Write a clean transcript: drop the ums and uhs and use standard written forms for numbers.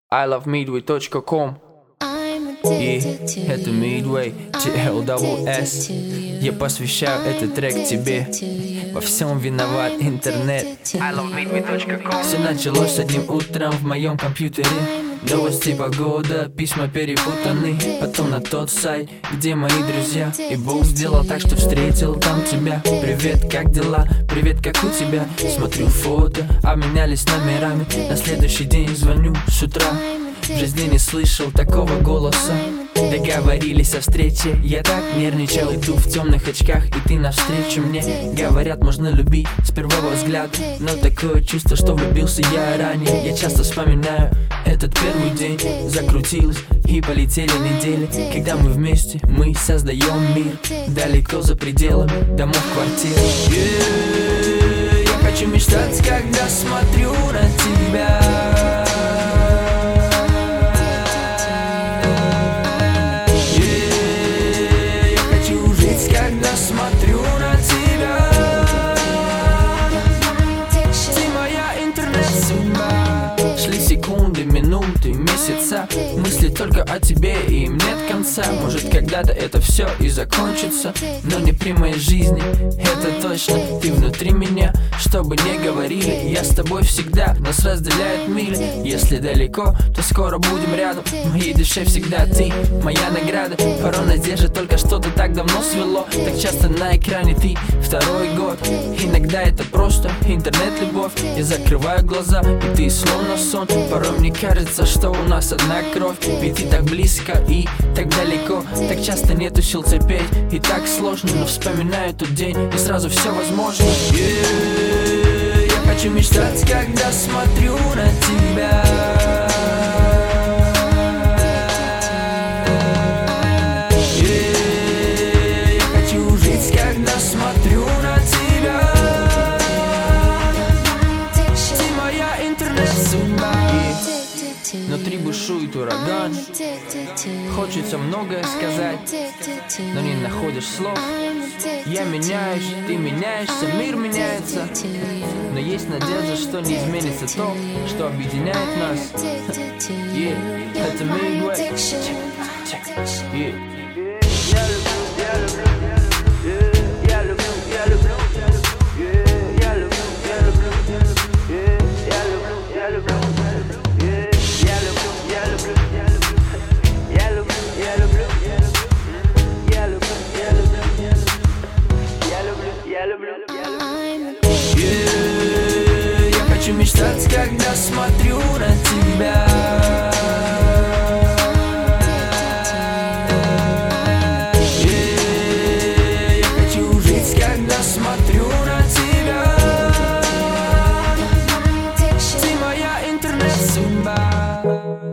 ilovemidway.com. И это Midway, TLSS. Я посвящаю этот трек тебе. Во всем виноват интернет. ilovemidway.com. Все началось одним утром в моем компьютере. Новости, погода, письма перепутаны. Потом на тот сайт, где мои друзья. И Бог сделал так, что встретил там тебя. Привет, как дела? Привет, как у тебя? Смотрю фото, обменялись номерами. На следующий день звоню с утра. В жизни не слышал такого голоса. Договорились о встрече, я так нервничал. Иду в темных очках, и ты навстречу мне. Говорят, можно любить с первого взгляда, но такое чувство, что влюбился я ранее. Я часто вспоминаю этот первый день. Закрутилось и полетели недели. Когда мы вместе, мы создаем мир. Далеко за пределами домов, квартир. Я хочу мечтать, когда смотрю на тебя. Смотрю на тебя. Ты моя интернет-судьба. Шли секунды, минуты, месяца. Мысли только о тебе, и им нет конца. Может, когда-то это все и закончится, но не при моей жизни, это точно. Ты внутри меня, что бы ни говорили, я с тобой всегда. Нас разделяют мили. Если далеко, то скоро будем рядом. В моей душе всегда ты, моя награда. Порой надежда, только что-то так давно свело. Так часто на экране ты, второй год. Иногда это просто интернет-любовь. Я закрываю глаза, и ты словно сон. Порой мне кажется, что у нас одна кровь. Ведь ты так близко и так далеко. Так часто нету сил терпеть, и так сложно. Но вспоминаю тот день, и сразу все возможно. Я хочу мечтать, когда смотрю на тебя. Я хочу жить, когда смотрю на тебя. Ты моя интернет-судьба. Внутри бушует ураган. Хочется многое сказать, но не находишь слов. Я меняюсь, ты меняешься, мир меняется. Но есть надежда, что не изменится то, что объединяет нас. Это Midway. Я хочу мечтать, когда смотрю на тебя. Я хочу жить, когда смотрю на тебя. Ты моя интернет-судьба.